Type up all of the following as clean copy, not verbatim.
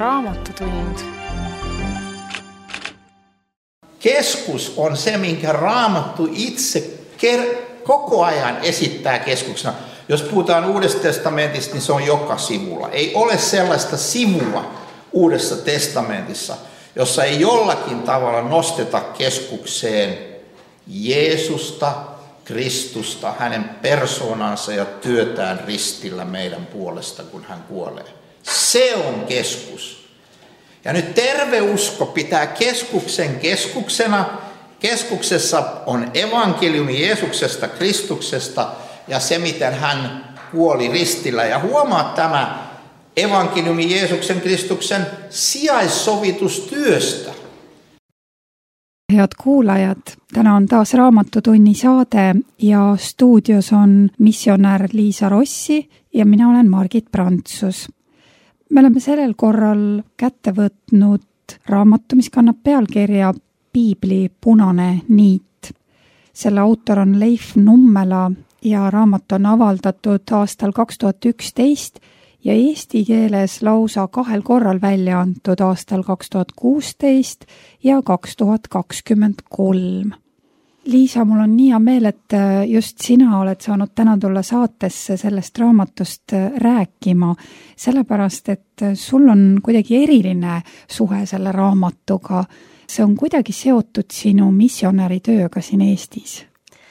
Raamatutund. Keskus on se, minkä Raamattu itse koko ajan esittää keskuksena. Jos puhutaan Uudesta testamentista, niin se on joka sivulla. Ei ole sellaista sivua Uudessa testamentissa, jossa ei jollakin tavalla nosteta keskukseen Jeesusta, Kristusta, hänen persoonansa ja työtään ristillä meidän puolesta, kun hän kuolee. Se on keskus. Ja nyt terve usko pitää keskuksen keskuksena. Keskuksessa on evankeliumi Jeesuksesta, Kristuksesta ja se, miten hän kuoli ristillä. Ja huomaa tämä evankeliumi Jeesuksen, Kristuksen sijaissovitustyöstä. Head kuulajat, täna on taas Raamatutunni saade ja stuudios on missionär Liisa Rossi ja mina olen Margit Prantsus. Me oleme sellel korral kätte võtnud raamatu, mis kannab pealkirja Piibli punane niit. Selle autor on Leif Nummela ja raamat on avaldatud aastal 2011 ja eesti keeles lausa 2 korral välja antud aastal 2016 ja 2023. Liisa, mul on nii hea meel, et just sina oled saanud täna tulla saatesse sellest raamatust rääkima, sellepärast, et sul on kuidagi eriline suhe selle raamatuga. See on kuidagi seotud sinu missionäri tööga siin Eestis.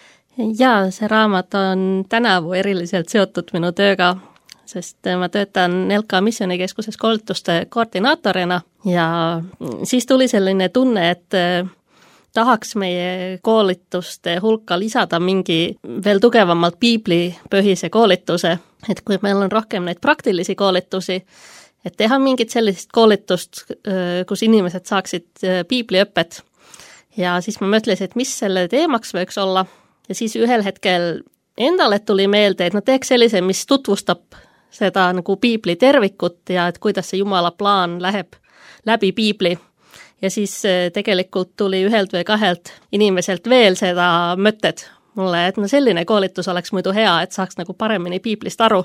Jaa, see raamat on tänavu eriliselt seotud minu tööga, sest ma töötan Nelka Missioonikeskuses koolituste koordinaatorina ja siis tuli selline tunne, et tahaks meie koolituste hulka lisada mingi veel tugevamalt piiblipõhise koolituse, et kui meil on rohkem neid praktilisi koolitusi, et teha mingit sellist koolitust, kus inimesed saaksid piibliõpet. Ja siis ma mõtlesin, et mis selle teemaks võiks olla. Ja siis ühel hetkel endale tuli meelde, et teeks sellise, mis tutvustab seda nagu piibli tervikut ja et kuidas see Jumala plaan läheb läbi piibli. Ja siis tegelikult tuli ühelt või 2 inimeselt veel seda mõtted mulle, et selline koolitus oleks muidu hea, et saaks nagu paremini piiblist aru.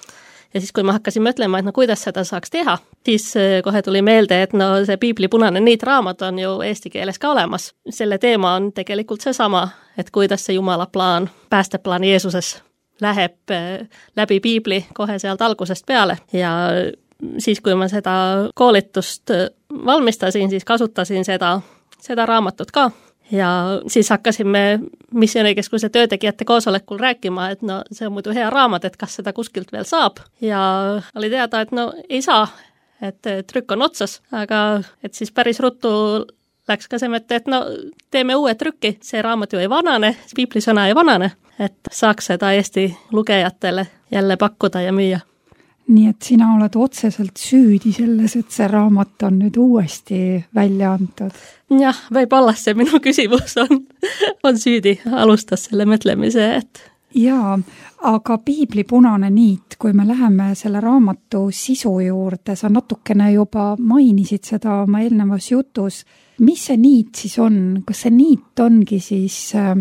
Ja siis, kui ma hakkasin mõtlema, et kuidas seda saaks teha, siis kohe tuli meelde, et see piibli punane niit raamat on ju eesti keeles ka olemas. Selle teema on tegelikult seesama, et kuidas see Jumala plaan, päästeplaan Jeesuses läheb läbi piibli kohe sealt algusest peale. Ja siis, kui ma seda koolitust valmistasin, siis kasutasin seda raamatut ka. Ja siis hakkasime Missioonikeskuse töötegijate koosolekul rääkima, et see on muidu hea raamat, et kas seda kuskilt veel saab. Ja oli teada, et ei saa, et trükk on otsas, aga et siis päris ruttu läks ka see mõte, et teeme uue trükki, see raamat ju ei vanane, piiblisõna ei vanane, et saaks seda Eesti lugejatele jälle pakkuda ja müüa. Nii et sina oled otseselt süüdi selles, et see raamat on nüüd uuesti välja antud. Jah, võib-olla see minu küsimus on süüdi, alustas selle mõtlemise, et... Jaa, aga piibli punane niit, kui me läheme selle raamatu sisu juurde, sa natukene juba mainisid seda oma eelnevas jutus. Mis see niit siis on? Kas see niit ongi siis...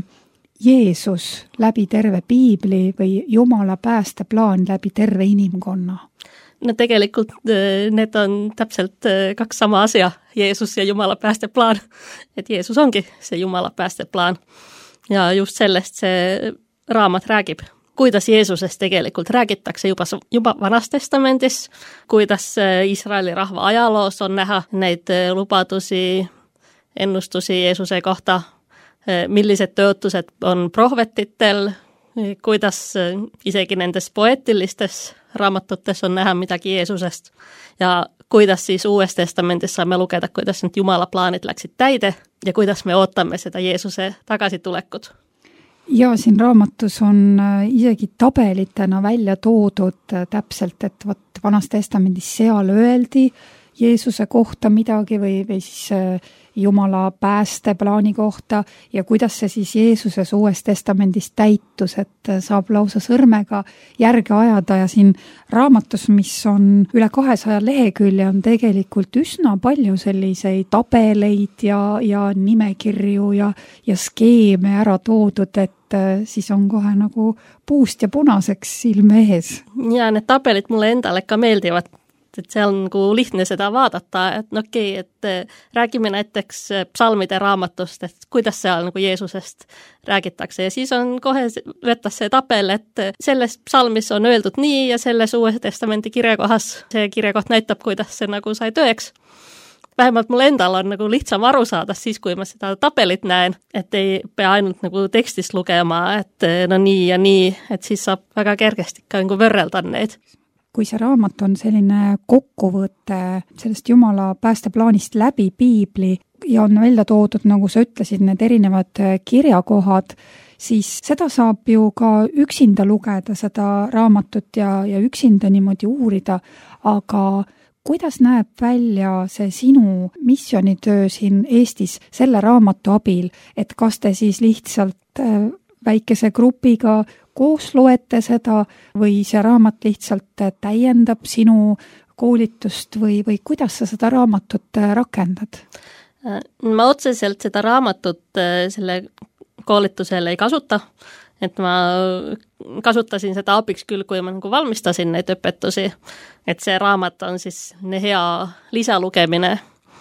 Jeesus läbi terve piibli või Jumala päästeplaan läbi terve inimkonna? Tegelikult need on täpselt 2 sama asia, Jeesus ja Jumala päästeplaan. Et Jeesus ongi see Jumala päästeplaan. Ja just sellest see raamat räägib. Kuidas Jeesusest tegelikult räägitakse juba Vanas Testamendis, kuidas Iisraeli rahva ajaloos on näha neid lubadusi, ennustusi Jeesuse kohta, millised tõotused on prohvetitel, kuidas isegi nendes poeetilistes raamatutes on näha midagi Jeesusest ja kuidas siis Uues Testamendis saame lugeda, kuidas need Jumala plaanid läksid täide ja kuidas me ootame seda Jeesuse tagasitulekut. Ja siin raamatus on isegi tabelitena välja toodud täpselt, et Vanas Testamendis seal öeldi Jeesuse kohta midagi või siis Jumala päästeplaani kohta ja kuidas see siis Jeesuses Uues Testamendis täitus, et saab lausa sõrmega järge ajada ja siin raamatus, mis on üle 200 lehekülje, on tegelikult üsna palju selliseid tabeleid ja nimekirju ja skeeme ära toodud, et siis on kohe nagu puust ja punaseks silme ees. Ja need tabelid mulle endale ka meeldivad. et see on nagu lihtne seda vaadata, et no okei, et räägime näiteks psalmide raamatust, et kuidas seal nagu Jeesusest räägitakse ja siis on kohe võtta see tabel, et selles psalmis on öeldud nii ja selles Uue Testamendi kirjakohas see kirjakoht näitab, kuidas see nagu sai tõeks. Vähemalt mul endal on nagu lihtsam aru saada siis, kui ma seda tabelit näen, et ei pea ainult nagu tekstist lugema, et no nii ja nii, et siis saab väga kergesti ka nagu võrrelda neid. Kui see raamat on selline kokkuvõte sellest Jumala päästeplaanist läbi piibli ja on välja toodud, nagu sa ütlesid, need erinevad kirjakohad, siis seda saab ju ka üksinda lugeda, seda raamatut ja üksinda niimoodi uurida, aga kuidas näeb välja see sinu missioonitöö siin Eestis selle raamatu abil, et kas te siis lihtsalt väikese grupiga koos loete seda või see raamat lihtsalt täiendab sinu koolitust või kuidas sa seda raamatut rakendad? Ma otseselt seda raamatut selle koolitusel ei kasuta, et ma kasutasin seda abiks küll, kui ma nagu valmistasin neid õpetusi, et see raamat on siis hea lisalugemine.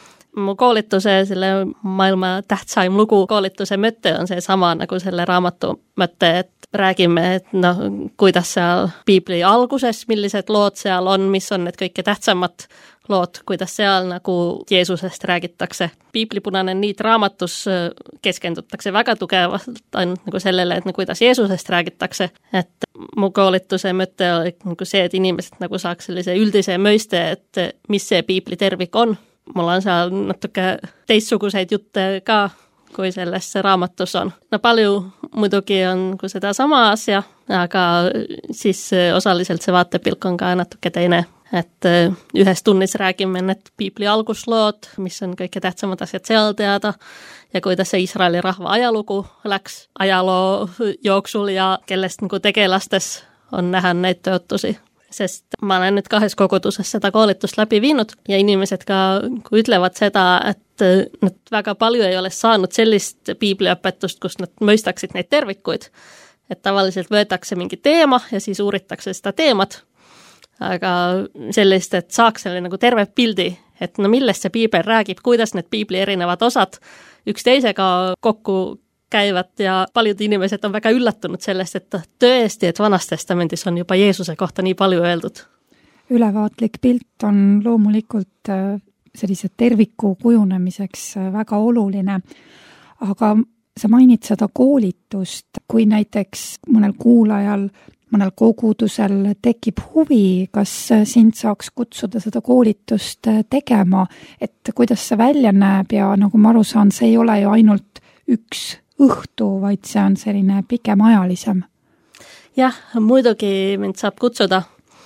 Mu koolituse, selle maailma tähtsaim lugu koolituse mõte on see sama nagu selle raamatu mõte, et räägime, et noh, kuidas seal piibli alguses, millised lood seal on, mis on need kõige tähtsamad lood, kuidas seal nagu Jeesusest räägitakse. Piiblipunane niit raamatus keskendutakse väga tugevalt ainult nagu sellele, et kuidas Jeesusest räägitakse. Et mu koolituse mõte oli nagu see, et inimesed nagu saaks sellise üldise mõiste, et mis see piibli tervik on. Mul on seal natuke teistsuguseid jutte ka, kui selles raamatus on. No palju muidugi on kui seda sama asja, aga siis osaliselt see vaatepilk on ka natuke teine. Et ühes tunnis räägime need piibli alguslood, mis on kõige tähtsamad asjad seal teada ja kuidas see Iisraeli rahva ajalugu läks ajaloo jooksul ja kellest nagu tegelastes on näha neid tõotusi. Sest ma olen nüüd 2 koguduses seda koolitust läbi viinud ja inimesed ka ütlevad seda, et nad väga palju ei ole saanud sellist piibliõpetust, kus nad mõistaksid neid tervikuid. Et tavaliselt võetakse mingi teema ja siis uuritakse seda teemat, aga sellist, et saaks selle nagu terve pildi, et no millest see piibel räägib, kuidas need piibli erinevad osad üksteisega kokku käivad ja paljud inimesed on väga üllatunud sellest, et tõesti, et Vanas Testamendis on juba Jeesuse kohta nii palju öeldud. Ülevaatlik pilt on loomulikult sellise terviku kujunemiseks väga oluline, aga sa mainid seda koolitust, kui näiteks mõnel kuulajal, mõnel kogudusel tekib huvi, kas sind saaks kutsuda seda koolitust tegema, et kuidas see välja näeb ja nagu ma aru saan, see ei ole ju ainult üks õhtu, vaid see on selline pikemaajalisem. Jah, muidugi mind saab kutsuda,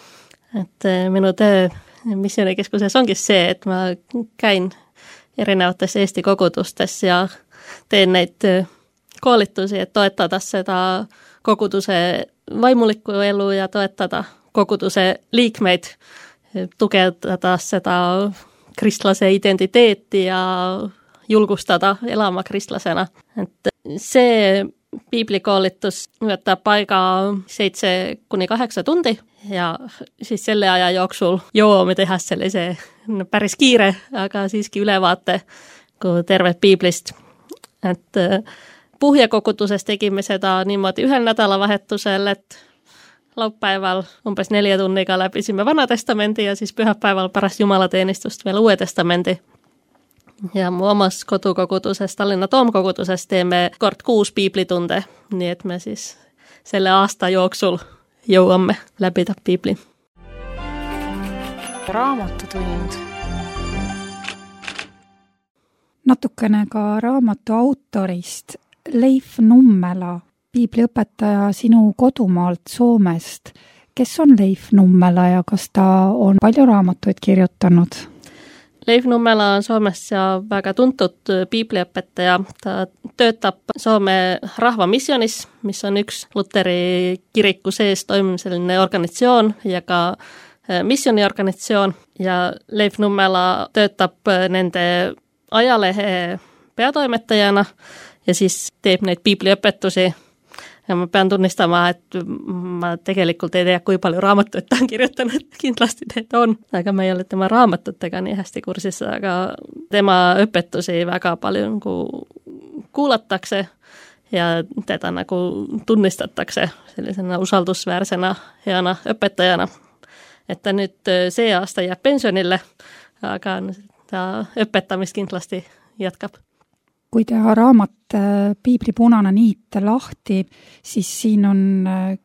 et minu töö missioonikeskuses ongi see, et ma käin erinevates Eesti kogudustes ja teen neid koolitusi, et toetada seda koguduse vaimulikku elu ja toetada koguduse liikmeid, tugevdada seda kristlase identiteeti ja julgustada elama kristlasena. Et see piiblikoolitus võtab aega 7-8 tundi ja siis selle aja jooksul jõuame teha sellise päris kiire, aga siiski ülevaate kui tervet piiblist. Et Puhja-koguduses tegime seda niimoodi ühel nädalavahetusel, et laupäeval umbes 4 tunniga läbisime Vana Testamendi ja siis pühapäeval pärast jumalateenistust veel Uue Testamendi. Ja mu omas kodukoguduses, Tallinna Toomkoguduses teeme kord 6 piiblitunde, nii et me siis selle aasta jooksul jõuame läbida piibli. Raamatutund. Natukene ka raamatu autorist. Leif Nummela, piibliõpetaja sinu kodumaalt Soomest. Kes on Leif Nummela ja kas ta on palju raamatuid kirjutanud? Leif Nummela on Soomes ja väga tuntud piibliõpetaja. Ta töötab Soome rahvamissionis, mis on üks Luteri kiriku sees toimiv selline organisatsioon ja ka missiooniorganisatsioon. Ja Leif Nummela töötab nende ajalehe peatoimetajana ja siis teeb neid piibliõpetusi Ja mä pean tunnistamaan, että mä tegelikult ei tiedä, kuinka paljon raamattuja on kirjoittanut. Kindlasti teitä on. Aga mä ei ole tema raamattutega nii hästi kursissa, aga tema õpetusi väga paljon kuulatakse ja teda nagu tunnistatakse sellisena usaldusväärsena heana õpetajana. Että nyt see aasta jääb pensionille, aga ta õpetamist kindlasti jätkab. Kui teha raamat Piibli punane niit lahti, siis siin on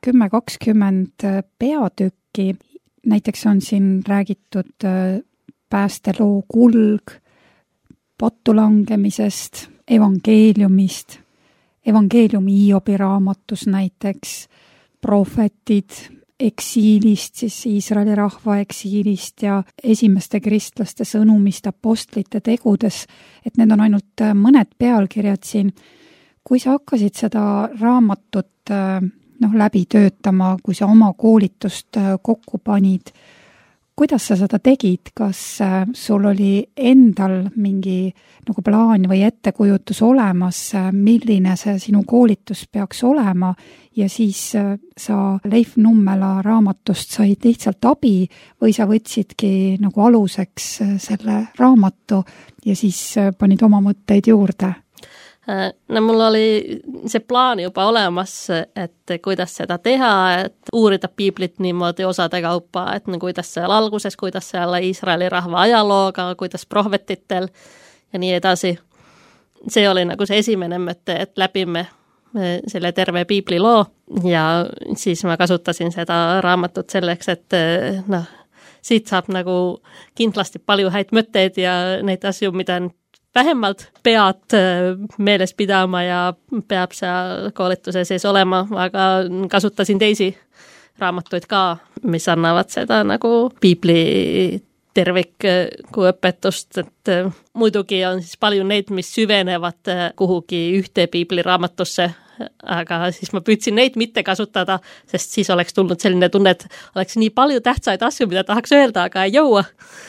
10-20 peatükki. Näiteks on siin räägitud päästeloo kulg, pattu langemisest, evangeeliumist, evangeeliumi Hiobi raamatus näiteks, prohvetid, eksiilist, siis Iisraeli rahva eksiilist ja esimeste kristlaste sõnumist apostlite tegudes, et need on ainult mõned pealkirjad siin. Kui sa hakkasid seda raamatut läbi töötama, kui sa oma koolitust kokku panid, kuidas sa seda tegid? Kas sul oli endal mingi nagu plaan või ettekujutus olemas, milline see sinu koolitus peaks olema ja siis sa Leif Nummela raamatust said lihtsalt abi või sa võtsidki nagu aluseks selle raamatu ja siis panid oma mõtteid juurde? No mulla oli se plaani juba olemas, että kuidas seda teha, että uurida piiblit niimoodi osade kauppaa, että kuidas seal alguses, kuidas seal Iisraeli rahva ajalooga, kuidas prohvetittel ja nii edasi. Se oli nagu se esimene mõte, että läbimme selle terve piibliloo ja siis ma kasutasin seda raamatut selleks, että siit saab nagu kindlasti palju häid mõtteid ja neid asju, mida vähemmalt pead meeles pidama ja peab seal koolituse sees olema, aga kasutasin teisi raamatuid ka, mis annavad seda nagu piibli tervikõpetust, et muidugi on siis palju neid, mis süvenevad kuhugi ühte piibli raamatusse, aga siis ma püüdsin neid mitte kasutada, sest siis oleks tulnud selline tunne, et oleks nii palju tähtsaid asju, mida tahaks öelda, aga ei jõua.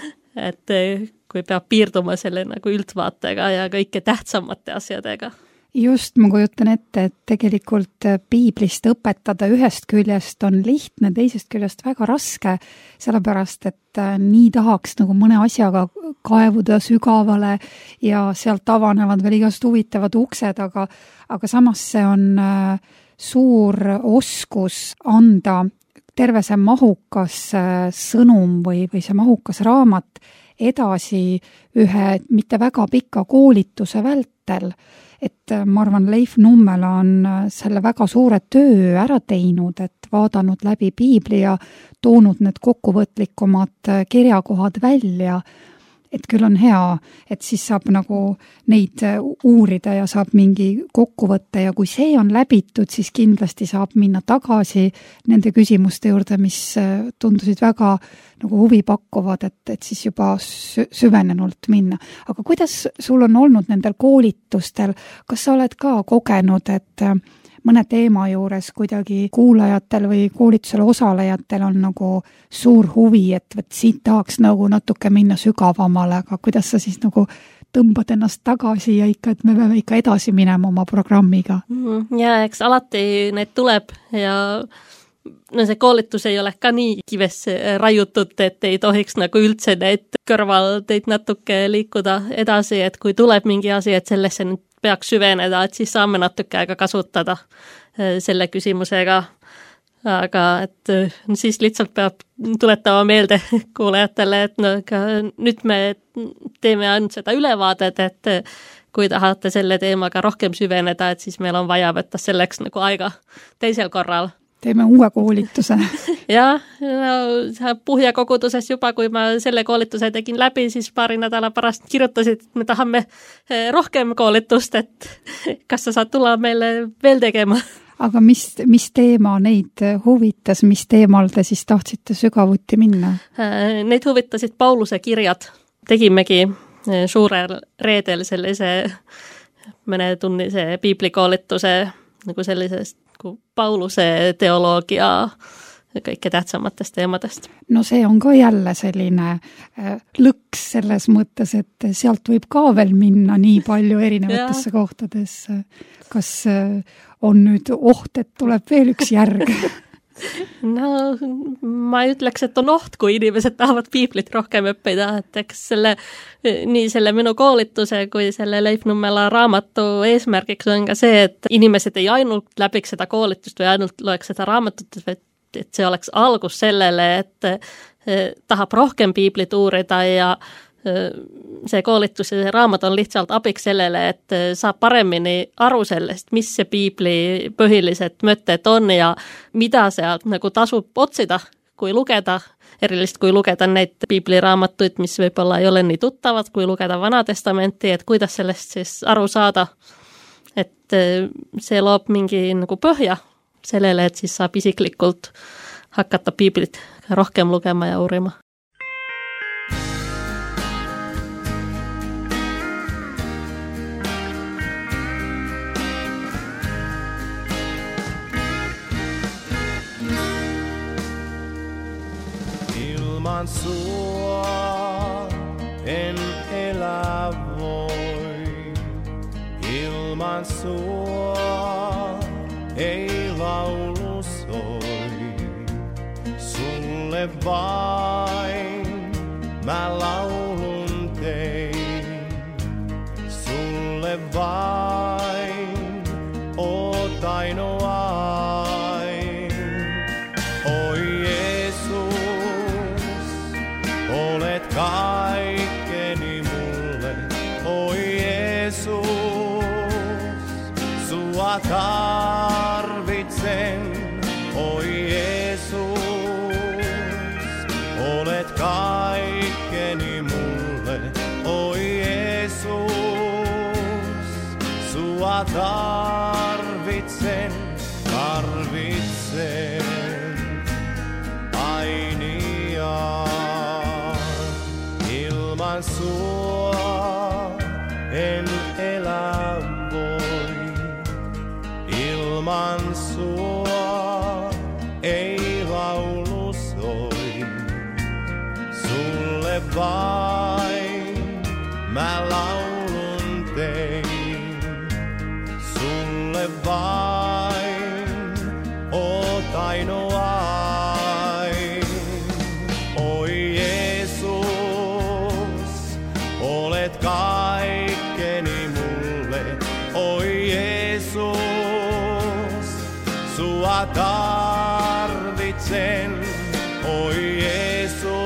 Et kui peab piirduma selle nagu üldvaatega ja kõike tähtsamate asjadega. Just, ma kujutan ette, et tegelikult piiblist õpetada ühest küljest on lihtne, teisest küljest väga raske, sellepärast, et nii tahaks nagu mõne asjaga kaevuda sügavale ja sealt avanevad veel igast huvitavad uksed, aga samas see on suur oskus anda terve see mahukas sõnum või see mahukas raamat edasi ühe mitte väga pika koolituse vältel. Et ma arvan, Leif Nummela on selle väga suure töö ära teinud, et vaadanud läbi piibli ja toonud need kokkuvõtlikumad kirjakohad välja. Et küll on hea, et siis saab nagu neid uurida ja saab mingi kokkuvõtte ja kui see on läbitud, siis kindlasti saab minna tagasi nende küsimuste juurde, mis tundusid väga nagu huvipakkuvad, et siis juba süvenenult minna. Aga kuidas sul on olnud nendel koolitustel? Kas sa oled ka kogenud, et mõne teema juures kuidagi kuulajatel või koolitusele osalejatel on nagu suur huvi, et siit tahaks nagu natuke minna sügavamale, aga kuidas sa siis nagu tõmbad ennast tagasi ja ikka, et me peame ikka edasi minema oma programmiga? Ja eks alati need tuleb ja see koolitus ei ole ka nii kivesse rajutud, et ei tohiks nagu üldse need kõrval teid natuke liikuda edasi, et kui tuleb mingi asi, et sellesse nüüd peaks süveneda, et siis saame natuke aega kasutada selle küsimusega. Aga et siis lihtsalt peab tuletama meelde kuulajatele, et nüüd me teeme ainult seda ülevaadet, et kui tahate selle teemaga rohkem süveneda, et siis meil on vaja võtta selleks nagu aega teisel korral. Teeme uue koolituse. Ja Puhjakoguduses juba, kui ma selle koolituse tegin läbi, siis paari nädala pärast kirjutasid, et me tahame rohkem koolitust, et kas sa saad tulla meile veel tegema. Aga mis teema neid huvitas, mis teemal te siis tahtsite sügavuti minna? Neid huvitasid Pauluse kirjad. Tegimegi suurel reedel sellise mõnetunnise piiblikoolituse nagu sellisest Pauluse teoloogia kõike tähtsamatest teemadest. No see on ka jälle selline lõks selles mõttes, et sealt võib ka veel minna nii palju erinevatesse kohtadesse. Kas on nüüd oht, et tuleb veel üks järg? No ma ei ütleks, et on oht, kui inimesed tahavad piiblit rohkem õppida, et eks nii selle minu koolituse kui selle Leif Nummela raamatu eesmärgiks on ka see, et inimesed ei ainult läbiks seda koolitust või ainult loeks seda raamatut, et see oleks algus sellele, et tahab rohkem piiblit uurida ja see koolitus ja see raamat on lihtsalt abiks sellele, et saab paremini aru sellest, mis see piibli põhilised mõtted on ja mida sealt nagu tasub otsida, kui lugeda, erilist kui lugeda neid piibliraamatuid, mis võib-olla ei ole nii tuttavad, kui lugeda Vana-testamenti, et kuidas sellest siis aru saada. Et see loob mingi nagu põhja sellele, et siis saab isiklikult hakata piiblit rohkem lugema ja uurima. Ilman sua en elä voi, ilman sua ei laulu soi. Sulle vain mä laulun tein, sulle vain oot ainoain. Oi Jeesus, olet kaikkeni mulle, oi Jeesus, sua tarvitsen, oi Jeesus, olet kaikkeni mulle, oi Jeesus, sua tarvitsen, ainiaan. Ilman sua en elä voi, ilman sua ei laulu soi. Sulle vain mä laulun tein, sulle vain oot ainoain. Oi Jeesus, olet kaikkeni mulle, oi Jeesus, sua tarvitsen, oi Jeesus,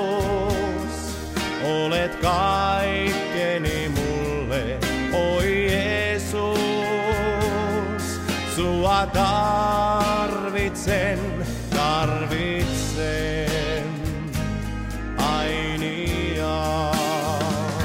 olet kaikkeni mulle, oi Jeesus, sua tarvitsen, ainiaan.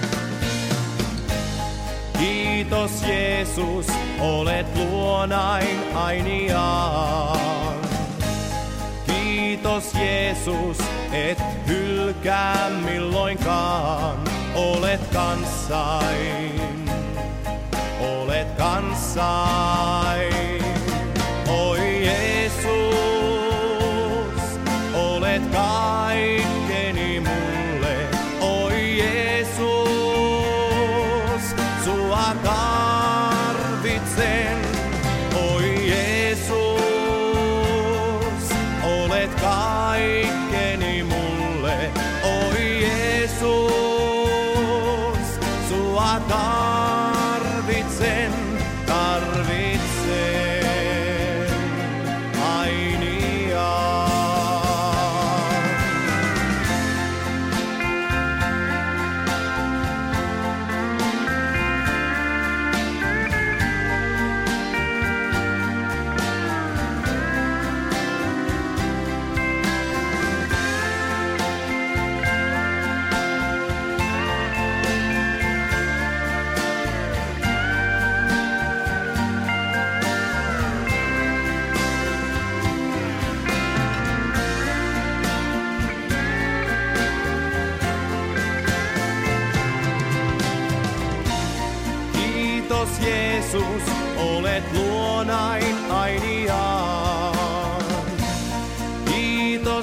Kiitos Jeesus, olet luonain ainiaan. Kiitos Jeesus, et hylkää milloinkaan, olet kanssain, olet kanssain. Oi Jeesus, olet kaikkeni mulle, oi Jeesus, sua tarvitsen, oi Jeesus, olet kaikkeni mulle, oi Jeesus, sua tarvitsen, ainiaan. Kiitos Jeesus, olet luonain ainiaan.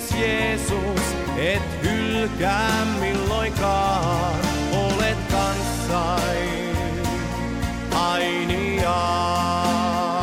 Jeesus, et hylkää milloinkaan, olet kanssai ainiaan.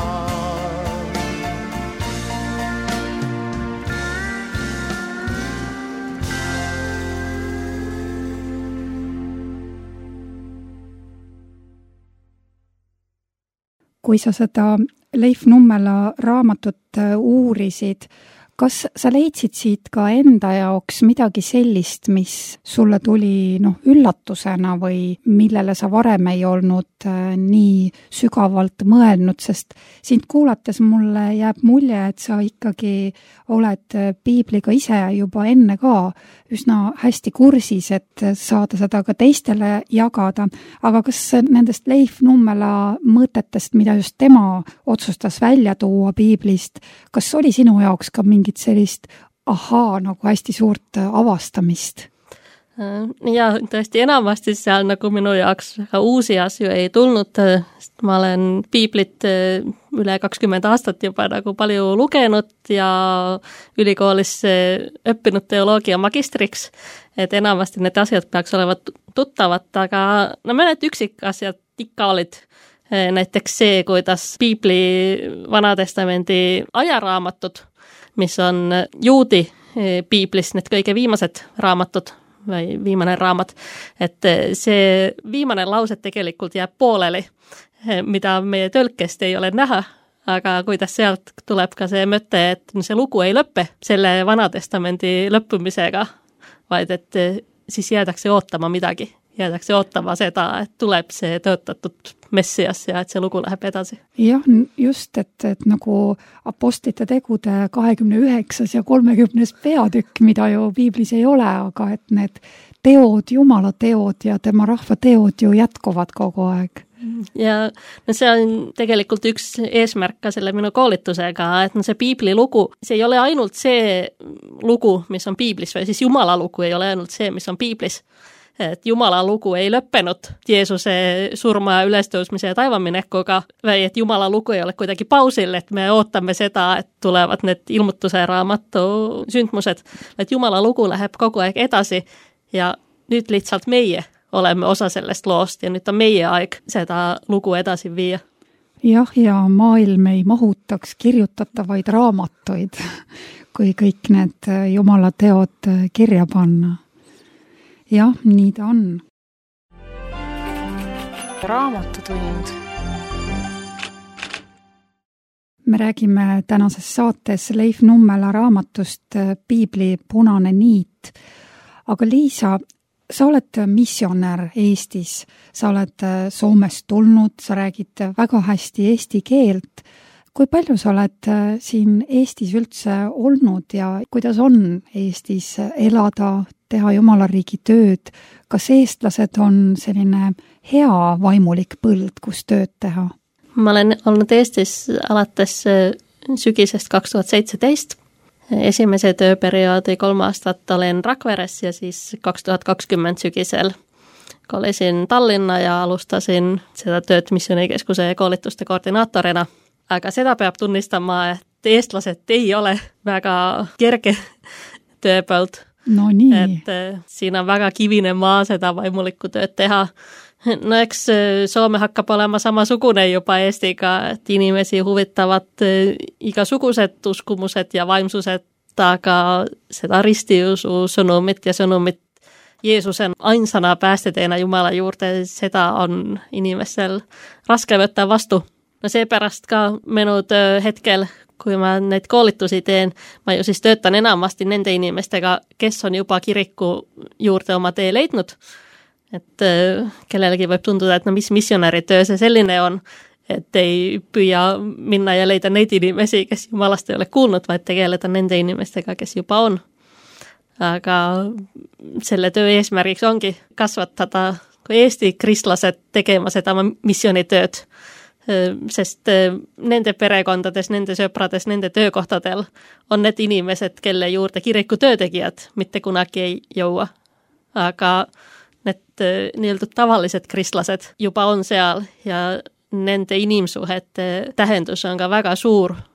Kui sa seda Leif Nummela raamatut uurisid, kas sa leidsid siit ka enda jaoks midagi sellist, mis sulle tuli üllatusena või millele sa varem ei olnud nii sügavalt mõelnud, sest sind kuulates mulle jääb mulje, et sa ikkagi oled piibliga ise juba enne ka üsna hästi kursis, et saada seda ka teistele jagada. Aga kas nendest Leif Nummela mõtetest, mida just tema otsustas välja tuua piiblist, kas oli sinu jaoks ka mingit sellist nagu hästi suurt avastamist? Ja tõesti enamasti seal minu jaoks väga uusi asju ei tulnud, sest ma olen piiblit üle 20 aastat juba palju lugenud ja ülikoolis õppinud teoloogia magistriks, et enamasti need asjad peaks olema tuttavad, aga mõned üksikasjad ikka olid. Näiteks see, kuidas piibli Vanatestamendi ajaraamatud, mis on juudi piiblis need kõige viimased raamatud või viimane raamat, et see viimane lause tegelikult jääb pooleli, mida meie tõlkest ei ole näha, aga kuidas sealt tuleb ka see mõte, et see lugu ei lõppe selle Vanatestamendi lõppumisega, vaid et siis jäädakse ootama midagi. Jäädakse ootama seda, et tuleb see tõotatud Messias ja et see lugu läheb edasi. Jah, just, et nagu Apostlite tegude 29. ja 30. peatükk, mida ju piiblis ei ole, aga et need teod, Jumala teod ja tema rahva teod ju jätkuvad kogu aeg. Ja see on tegelikult üks eesmärk ka selle minu koolitusega, et see piibli lugu, see ei ole ainult see lugu, mis on piiblis, või siis Jumala lugu ei ole ainult see, mis on piiblis. Et Jumala lugu ei lõppenud Jeesuse surma ja ülestõusmise ja taivaminekuga, või et Jumala lugu ei ole kuidagi pausil, et me ootame seda, et tulevad need ilmutuse raamatu sündmused, et Jumala lugu läheb kogu aeg edasi ja nüüd lihtsalt meie oleme osa sellest loost ja nüüd on meie aeg seda lugu edasi viia. Jah, ja maailm ei mahutaks kirjutatavaid raamatuid, kui kõik need Jumala teod kirja panna. Jah, nii ta on. Raamatutund. Me räägime tänases saates Leif Nummela raamatust Piibli punane niit. Aga Liisa, sa oled missionär Eestis, sa oled Soomest tulnud, sa räägid väga hästi eesti keelt. Kui palju sa oled siin Eestis üldse olnud ja kuidas on Eestis elada, teha Jumala riigi tööd? Kas eestlased on selline hea vaimulik põld, kus tööd teha? Ma olen olnud Eestis alates sügisest 2017. Esimese tööperioodi 3 aastat olen Rakveres ja siis 2020 sügisel kolisin Tallinna ja alustasin seda tööd Missioonikeskuse koolituste koordinaatorina. Aga seda peab tunnistama, et eestlased ei ole väga kerge tööpõld. No nii. Et siin on väga kivine maa seda vaimulikku tööd teha. No eks Soome hakkab olema samasugune juba Eestiga, et inimesi huvitavad igasugused uskumused ja vaimsused, aga seda ristiusu sõnumit ja sõnumit Jeesuse ainsana päästeteena Jumala juurde, seda on inimestel raske võtta vastu. No seepärast ka minu töö hetkel, kui ma neid koolitusi teen, ma ju siis töötan enamasti nende inimestega, kes on juba kiriku juurde oma tee leidnud. Et kellelegi võib tunduda, et mis missionäri töö see selline on, et ei püüa minna ja leida neid inimesi, kes Jumalast ei ole kuulnud, vaid tegeleda nende inimestega, kes juba on. Aga selle töö eesmärgiks ongi kasvatada kui Eesti kristlased tegema seda missioonitööd, sest nende perekondades, nende sõprades, nende töökohtadel on need inimesed, kelle juurde kiriku töötegijad mitte kunagi ei jõua. Aga need nii-öelda tavalised kristlased juba on seal ja nende inimsuhete tähendus on ka väga suur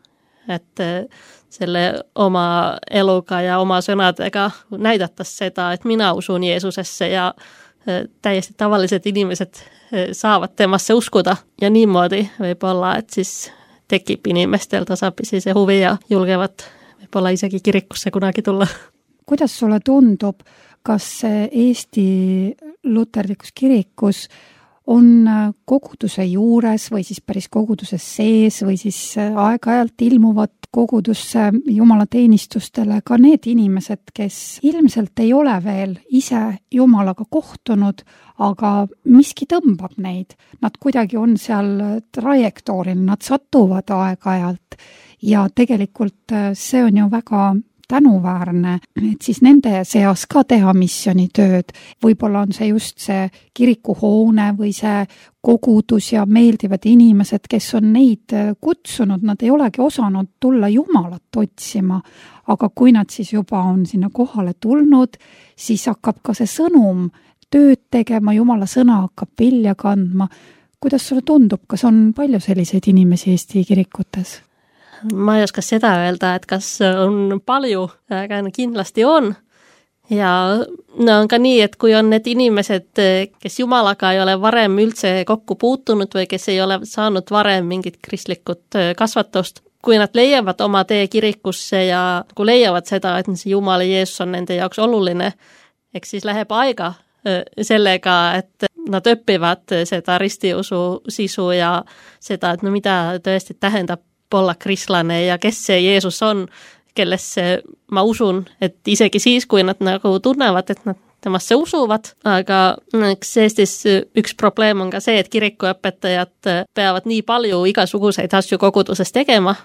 että selle oma eluga ja oma sõnadega näidattaisiin seda, että minä usun Jeesusesse ja täiesti tavalliset ihmiset saavat temasse uskuda. Ja niimoodi võib-olla, että siis tekib inimestel tasapisi se huvi ja julgevat võib-olla isegi kirikusse kunagi tulla. Kuidas sulle tundub, kas Eesti luterlikus kirikus on koguduse juures või siis päris koguduse sees või siis aeg-ajalt ilmuvad kogudusse jumalateenistustele ka need inimesed, kes ilmselt ei ole veel ise Jumalaga kohtunud, aga miski tõmbab neid. Nad kuidagi on seal trajektooril, nad satuvad aeg-ajalt ja tegelikult see on ju väga tänuväärne, et siis nende seas ka teha missioonitööd. Võib-olla on see just see kirikuhoone või see kogudus ja meeldivad inimesed, kes on neid kutsunud, nad ei olegi osanud tulla Jumalat otsima, aga kui nad siis juba on sinna kohale tulnud, siis hakkab ka see sõnum tööd tegema, Jumala sõna hakkab vilja kandma. Kuidas sulle tundub, kas on palju selliseid inimesi Eesti kirikutes? Ma ei oska seda öelda, et kas on palju, aga kindlasti on. Ja on ka nii, et kui on need inimesed, kes Jumalaga ei ole varem üldse kokku puutunud või kes ei ole saanud varem mingit kristlikut kasvatust, kui nad leiavad oma tee kirikusse ja kui leiavad seda, et see Jumal ja Jeesus on nende jaoks oluline, eks siis läheb aega sellega, et nad õppivad seda ristiusu sisu ja seda, et mida tõesti tähendab olla kristlane ja kes see Jeesus on, kellesse ma usun, et isegi siis, kui nad nagu tunnevad, et nad temasse usuvad, aga eks Eestis üks probleem on ka see, et kirikuõpetajad peavad nii palju igasuguseid asju koguduses tegema,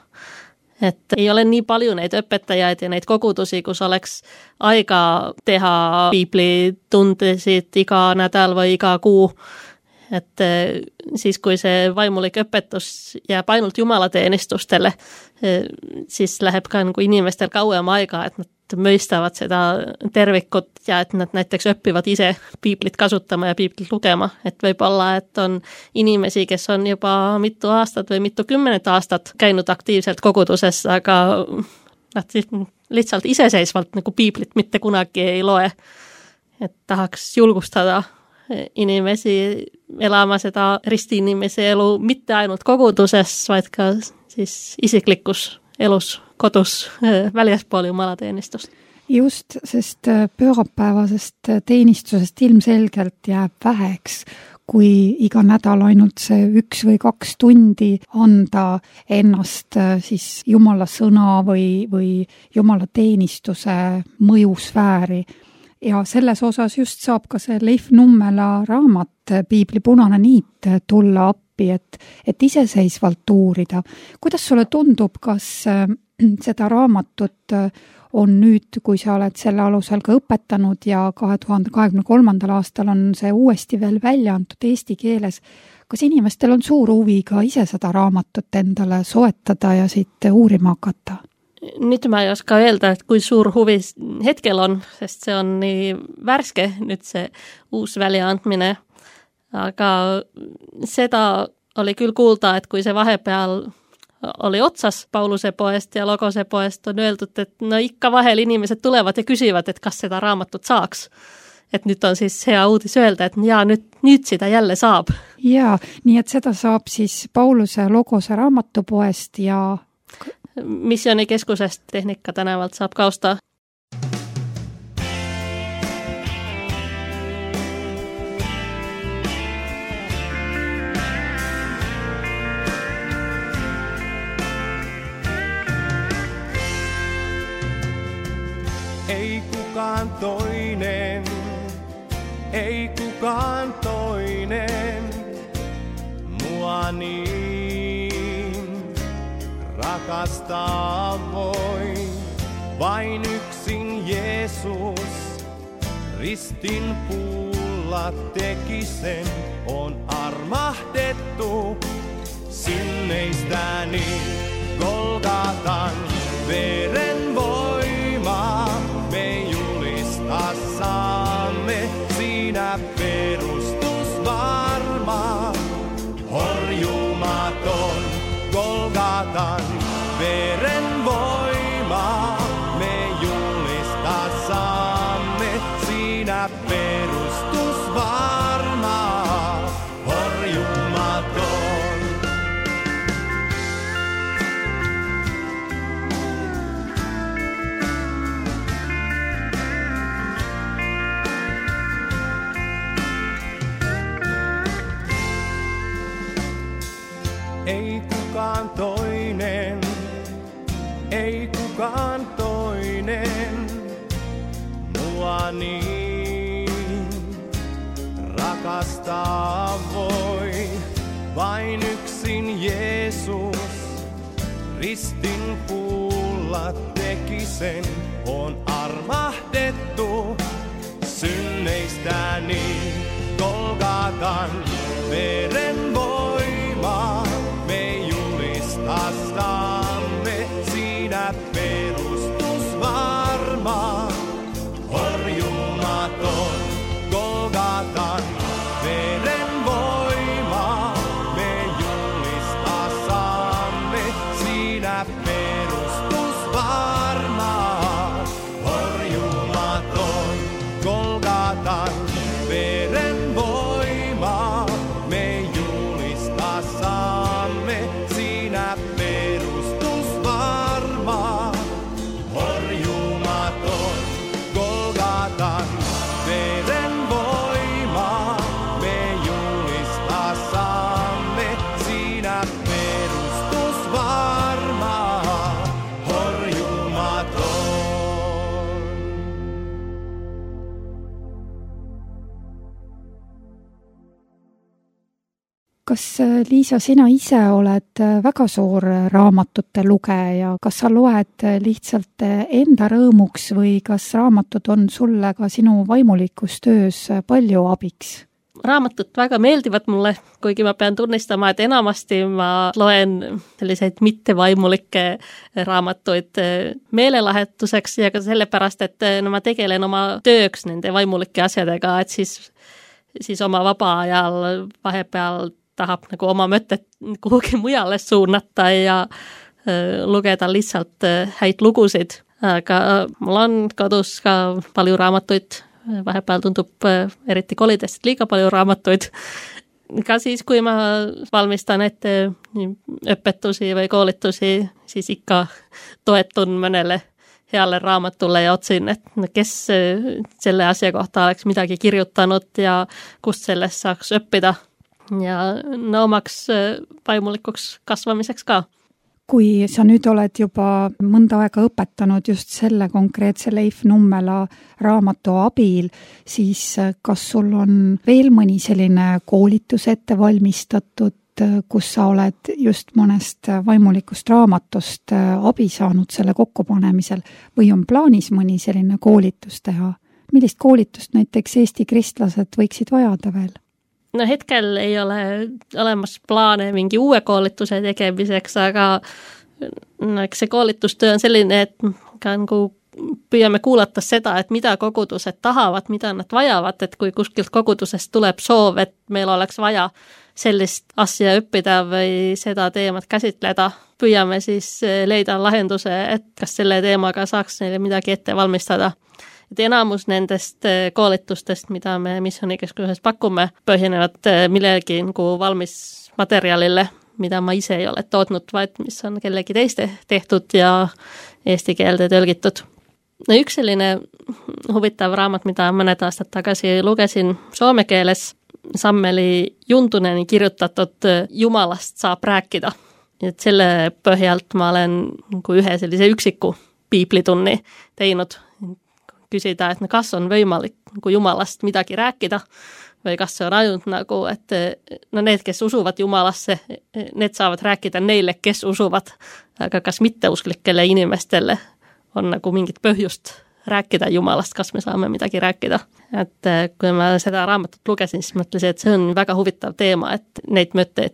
et ei ole nii palju neid õpetajaid ja neid kogudusi, kus oleks aega teha piiblitundesid iga nädal või iga kuu. Et siis kui see vaimulik õpetus jääb ainult jumalateenistustele, siis läheb ka nagu inimestel kauem aega, et nad mõistavad seda tervikut ja et nad näiteks õppivad ise piiblit kasutama ja piiblit lugema. Et võib-olla, et on inimesi, kes on juba mitu aastat või mitu 10 aastat käinud aktiivselt koguduses, aga nad lihtsalt iseseisvalt nagu piiblit mitte kunagi ei loe. Et tahaks julgustada inimesi elama seda ristiinimese elu mitte ainult koguduses, vaid ka siis isiklikus elus, kodus, väljaspool jumalateenistust. Just, sest pühapäevasest teenistusest ilmselgelt jääb väheks, kui iga nädal ainult see 1 või 2 tundi anda ennast siis Jumala sõna või Jumala teenistuse mõjusfääri. Ja selles osas just saab ka see Leif Nummela raamat Piibli punane niit tulla appi, et iseseisvalt uurida. Kuidas sulle tundub, kas seda raamatut on nüüd, kui sa oled selle alusel ka õpetanud ja 2023. aastal on see uuesti veel välja antud eesti keeles, kas inimestel on suur huvi ka ise seda raamatut endale soetada ja siit uurima hakata? Nüüd ma ei oska öelda, et kui suur huvi hetkel on, sest see on nii värske nüüd see uus väljaandmine, aga seda oli küll kuulda, et kui see vahepeal oli otsas Pauluse poest ja Logose poest on öeldud, et no ikka vahel inimesed tulevad ja küsivad, et kas seda raamatut saaks. Et nüüd on siis hea uudis öelda, et jaa, nüüd seda jälle saab. Jaa, nii et seda saab siis Pauluse Logose raamatupoest ja Missioonikeskusest Tehnika tänavalt saab ka osta. Ei kukaan toinen mua niin rakastaa voi. Vain yksin Jeesus ristin puulla teki sen, on armahdettu sineistäni Golgatan veren voima. Me julistaa saamme siinä perustus varma, horjumaton Golgatan veren jumaton. Ei kukaan toinen, ei kukaan toinen mua niin rakastaa voi. Vain yksin Jeesus ristin puulla teki sen, on armahdettu synneistäni. Golgatan veren voima me julistamme, siinä perustus varma, horjumaton. Golgatan veren voima me julistamme, siinä perustus varma, horjumaton. Golgatan veren voima me julistamme, siinä perustus varma, horjumaton. Golgatan veren voima me julistamme, siinä perustus varma, horjumaton. Kas Liisa, sina ise oled väga suur raamatute lugeja, kas sa loed lihtsalt enda rõõmuks või kas raamatud on sulle ka sinu vaimulikus töös palju abiks? Raamatud väga meeldivad mulle, kuigi ma pean tunnistama, et enamasti ma loen selliseid mittevaimulikke raamatuid meelelahetuseks ja ka sellepärast, et ma tegelen oma tööks nende vaimulike asjadega, et siis oma vaba ajal vahepeal tahab nagu oma mõtted kuhugi mujale suunata ja lugeda lihtsalt häid lugusid. Aga mul on kodus ka palju raamatuid, vahepeal tundub eriti kolidest liiga palju raamatuid. Ka siis, kui ma valmistan ette õpetusi või koolitusi, siis ikka toetun mõnele heale raamatule ja otsin, et kes selle asja kohta oleks midagi kirjutanud ja kust sellest saaks õppida. Ja omaks vaimulikuks kasvamiseks ka. Kui sa nüüd oled juba mõnda aega õpetanud just selle konkreetse Leif Nummela raamatu abil, siis kas sul on veel mõni selline koolitus ette valmistatud, kus sa oled just mõnest vaimulikust raamatust abi saanud selle kokkupanemisel või on plaanis mõni selline koolitus teha? Millist koolitust näiteks Eesti kristlased võiksid vajada veel? No hetkel ei ole olemas plaane mingi uue koolituse tegemiseks, aga eks see koolitustöö on selline, et ka nagu püüame kuulata seda, et mida kogudused tahavad, mida nad vajavad, et kui kuskilt kogudusest tuleb soov, et meil oleks vaja sellist asja õppida või seda teemat käsitleda, püüame siis leida lahenduse, et kas selle teemaga saaks neile midagi ette valmistada. Et enamus nendest koolitustest, mida me Missioonikeskuses pakume, põhinevad millegi nagu valmis materjalile, mida ma ise ei ole tootnud, vaid mis on kellegi teiste tehtud ja eesti keelde tõlgitud. No üks selline huvitav raamat, mida mõned aastad tagasi lugesin soome keeles, Sammeli Juntuneni kirjutatud Jumalast saab rääkida. Et selle põhjalt ma olen nagu ühe sellise üksiku piiblitunni teinud, küsida, et kas on võimalik nagu Jumalast midagi rääkida või kas see on ainult nagu, et need, kes usuvad Jumalasse, need saavad rääkida neile, kes usuvad, aga kas mitteusklikele inimestele on nagu mingit põhjust rääkida Jumalast, kas me saame midagi rääkida. Et kui ma seda raamatut lugesin, siis mõtlesin, et see on väga huvitav teema, et neid mõtteid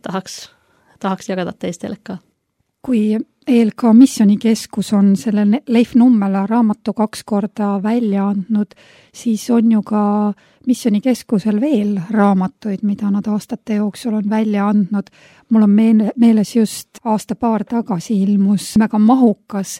tahaks jagada teistele ka. Kui ELK Missioonikeskus on selle Leif Nummela raamatu 2 korda välja andnud, siis on ju ka Missioonikeskusel veel raamatuid, mida nad aastate jooksul on välja andnud. Mul on meeles just aasta-paar tagasi ilmus väga mahukas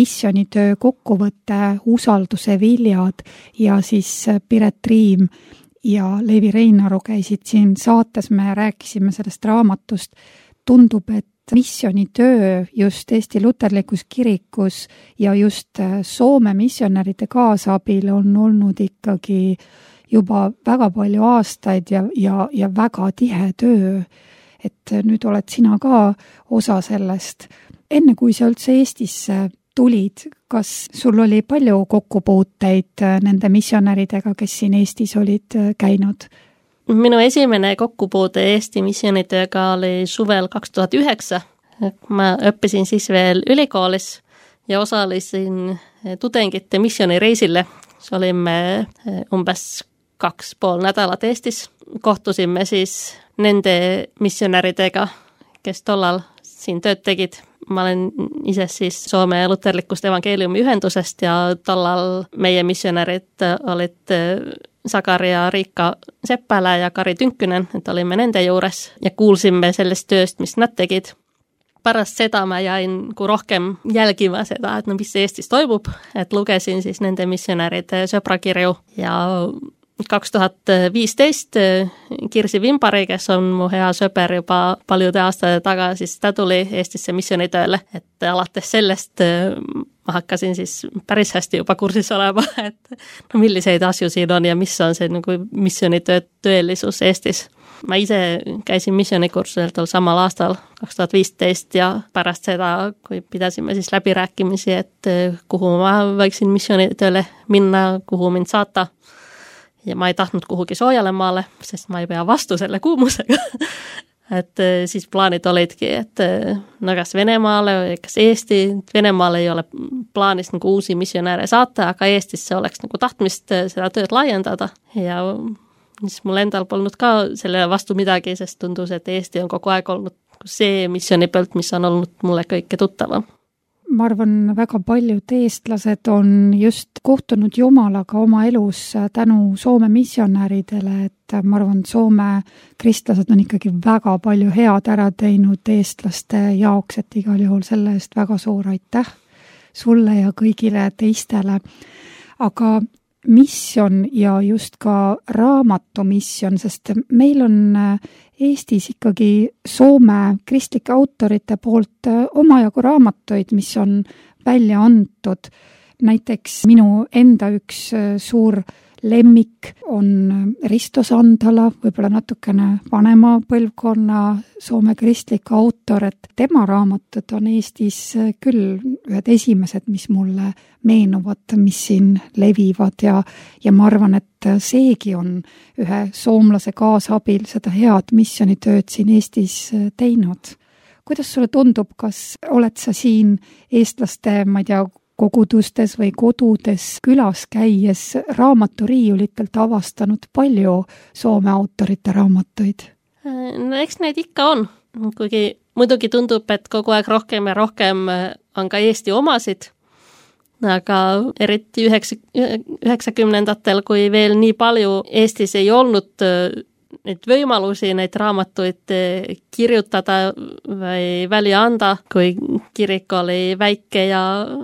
missioonitöö kokkuvõte Usalduse viljad ja siis Piret Riim ja Leevi Reinaru käisid siin saates, me rääkisime sellest raamatust. Tundub, et missioonitöö just Eesti Luterlikus kirikus ja just Soome missionäride kaasabil on olnud ikkagi juba väga palju aastaid ja väga tihe töö. Et nüüd oled sina ka osa sellest. Enne kui sa üldse Eestisse tulid, kas sul oli palju kokkupuuteid nende missionäridega, kes siin Eestis olid käinud? Minu esimene kokkupuude Eesti missioonitööga oli suvel 2009. Ma õppisin siis veel ülikoolis ja osalesin tudengite missioonireisile. Olime umbes 2,5 nädalat Eestis. Kohtusime siis nende missionäridega, kes tollal siin tööd tegid. Ma olen ise siis Soome Luterlikust evangeeliumi ühendusest ja tollal meie missionärid olid Sakari ja Riika Seppälä ja Kari Tünkkynen, et olime nende juures ja kuulsime sellest tööst, mis nad tegid. Pärast seda ma jäin rohkem jälgima seda, et mis Eestis toimub, et lugesin siis nende missionäride sõprakirju ja 2015 Kirsi Vimpari, kes on mu hea sõber juba paljude aastate taga, siis ta tuli Eestisse missioonitööle, et alates sellest ma hakkasin siis päris hästi juba kursis olema, et milliseid asju siin on ja mis on see missioonitöö tõelisus Eestis. Ma ise käisin missioonikursusel tol samal aastal 2015 ja pärast seda, kui pidasime siis läbirääkimisi, et kuhu ma võiksin missioonitööle minna, kuhu mind saata. Ja ma ei tahtnud kuhugi soojale maale, sest ma ei pea vastu selle kuumusega. Et siis plaanid olidki, et kas Venemaale või kas Eesti. Venemaal ei ole plaanis uusi missionääre saata, aga Eestisse oleks tahtmist seda tööd laiendada. Ja siis mul endal polnud ka selle vastu midagi, sest tundus, et Eesti on kogu aeg olnud see missioonipölt, mis on olnud mulle kõike tuttavam. Ma arvan, väga paljud eestlased on just kohtunud Jumalaga oma elus tänu Soome missionäridele, et ma arvan, Soome kristlased on ikkagi väga palju head ära teinud eestlaste jaoks, et igal juhul selle eest väga suur aitäh sulle ja kõigile teistele. Aga misjon ja just ka raamatumisjon, sest meil on Eestis ikkagi Soome kristlike autorite poolt omajagu raamatuid, mis on välja antud. Näiteks minu enda üks suur lemmik on Risto Sandala, võib-olla natukene vanema põlvkonna Soome kristlik autor, et tema raamatud on Eestis küll ühed esimesed, mis mulle meenuvad, mis siin levivad ja ma arvan, et seegi on ühe soomlase kaasabil seda head missioonitööd siin Eestis teinud. Kuidas sulle tundub, kas oled sa siin eestlaste, ma ei tea, kogudustes või kodudes külas käies raamaturiiulitelt avastanud palju Soome autorite raamatuid? No eks neid ikka on, kuigi muidugi tundub, et kogu aeg rohkem ja rohkem on ka Eesti omasid, aga eriti 90-ndatel, kui veel nii palju Eestis ei olnud neid võimalusi, neid raamatuid kirjutada või välja anda, kui kirik oli väike ja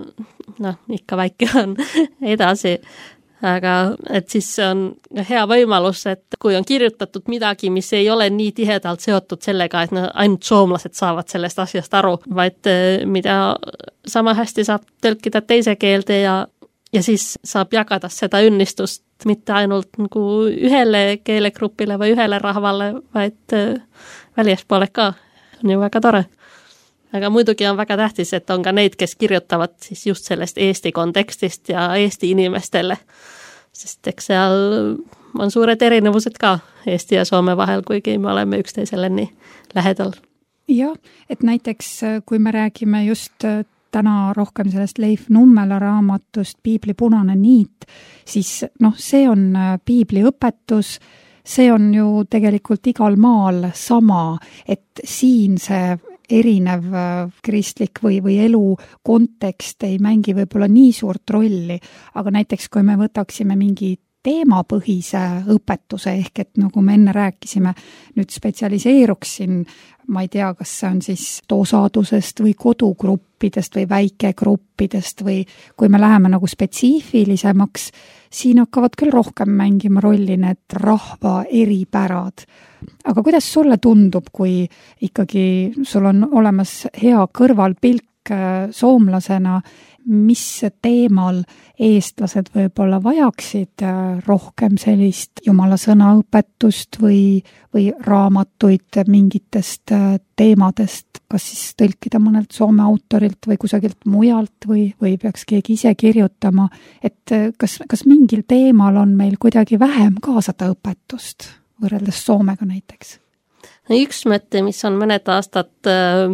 ikka väike on edasi, aga et siis on hea võimalus, et kui on kirjutatud midagi, mis ei ole nii tihedalt seotud sellega, et ainult soomlased saavad sellest asjast aru, vaid mida sama hästi saab tõlkida teise keelde ja siis saab jagada seda õnnistust mitte ainult ühele keelegrupile või ühele rahvale, vaid väljaspoole ka. On ju väga tore. Aga muidugi on väga tähtis, et on ka neid, kes kirjutavad siis just sellest Eesti kontekstist ja Eesti inimestele. Sest eks seal on suured erinevused ka Eesti ja Soome vahel, kuigi me oleme üksteisele nii lähedal. Jah, et näiteks kui me räägime just täna rohkem sellest Leif Nummela raamatust Piibli punane niit, siis see on piibli õpetus, see on ju tegelikult igal maal sama, et siin see erinev kristlik või elu kontekst ei mängi võib-olla nii suurt rolli, aga näiteks kui me võtaksime mingi teemapõhise õpetuse, ehk et nagu me enne rääkisime, nüüd spetsialiseeruksin, ma ei tea, kas see on siis osadusest või kodugruppidest või väikegruppidest või kui me läheme nagu spetsiifilisemaks, siin hakkavad küll rohkem mängima rolli need rahva eripärad. Aga kuidas sulle tundub, kui ikkagi sul on olemas hea kõrvalpilk soomlasena, mis teemal eestlased võib-olla vajaksid rohkem sellist jumala sõnaõpetust või raamatuid mingitest teemadest, kas siis tõlkida mõnelt Soome autorilt või kusagilt mujalt või peaks keegi ise kirjutama, et kas mingil teemal on meil kuidagi vähem kaasata õpetust võrreldes Soomega näiteks? Üks mõte, mis on mõned aastad